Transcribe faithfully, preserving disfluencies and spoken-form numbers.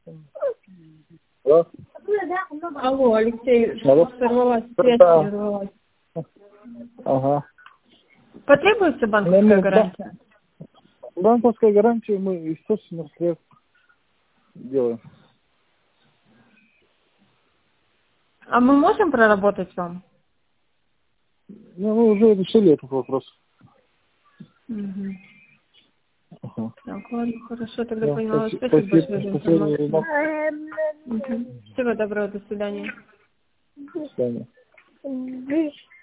Алло, Алло, Алексей, Алло. сорвалась связь, Да. сорвалась. Ага. Потребуется банковская Ну, ну, гарантия? Банковская гарантия мы из собственных средств делаем. А мы можем проработать вам? Ну, мы уже решили этот вопрос. Угу. Ага. Так, ладно, хорошо, тогда Да, поняла. спасибо, Спасибо большое за спасибо, информацию. спасибо. Угу. Всего доброго, до свидания. До свидания.